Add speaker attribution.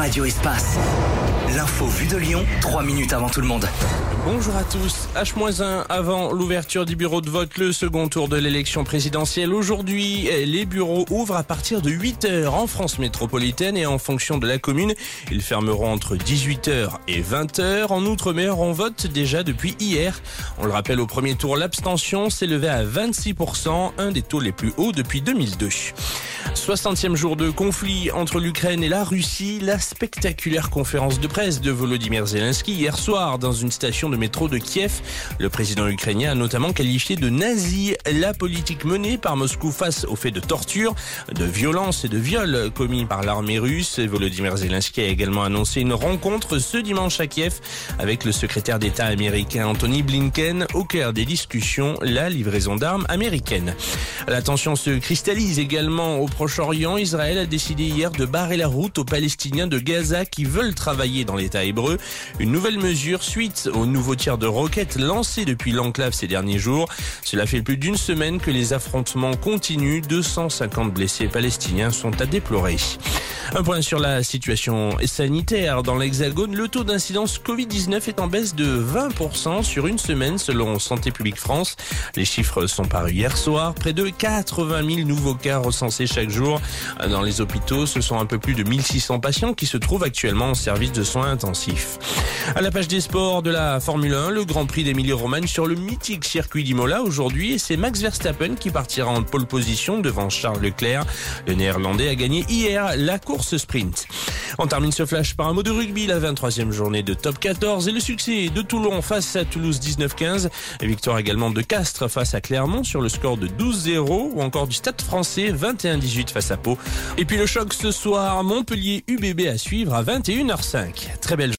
Speaker 1: Radio Espace. L'info vue de Lyon, 3 minutes avant tout le monde.
Speaker 2: Bonjour à tous. H-1 avant l'ouverture du bureau de vote, le second tour de l'élection présidentielle. Aujourd'hui, les bureaux ouvrent à partir de 8h en France métropolitaine et en fonction de la commune, ils fermeront entre 18h et 20h. En Outre-mer, on vote déjà depuis hier. On le rappelle, au premier tour, l'abstention s'est levée à 26%, un des taux les plus hauts depuis 2002. 60e jour de conflit entre l'Ukraine et la Russie, la spectaculaire conférence de presse de Volodymyr Zelensky hier soir dans une station de métro de Kiev. Le président ukrainien a notamment qualifié de nazi la politique menée par Moscou face aux faits de torture, de violence et de viol commis par l'armée russe. Volodymyr Zelensky a également annoncé une rencontre ce dimanche à Kiev avec le secrétaire d'État américain Antony Blinken. Au cœur des discussions, la livraison d'armes américaines. La tension se cristallise également au Proche-Orient. Israël a décidé hier de barrer la route aux Palestiniens de Gaza qui veulent travailler dans l'État hébreu. Une nouvelle mesure suite aux nouveaux tirs de roquettes lancés depuis l'enclave ces derniers jours. Cela fait plus d'une semaine que les affrontements continuent. 250 blessés palestiniens sont à déplorer. Un point sur la situation sanitaire. Dans l'Hexagone, le taux d'incidence Covid-19 est en baisse de 20% sur une semaine selon Santé publique France. Les chiffres sont parus hier soir. Près de 80 000 nouveaux cas recensés chaque jour. Dans les hôpitaux, ce sont un peu plus de 1600 patients qui se trouvent actuellement en service de soins intensifs. À la page des sports de la Formule 1, le Grand Prix d'Émilie-Romagne sur le mythique circuit d'Imola aujourd'hui. Et c'est Max Verstappen qui partira en pole position devant Charles Leclerc. Le Néerlandais a gagné hier la course sprint. On termine ce flash par un mot de rugby, la 23e journée de top 14 et le succès de Toulon face à Toulouse 19-15. Victoire également de Castres face à Clermont sur le score de 12-0 ou encore du Stade français 21-18 face à Pau. Et puis le choc ce soir, Montpellier UBB à suivre à 21h05. Très belle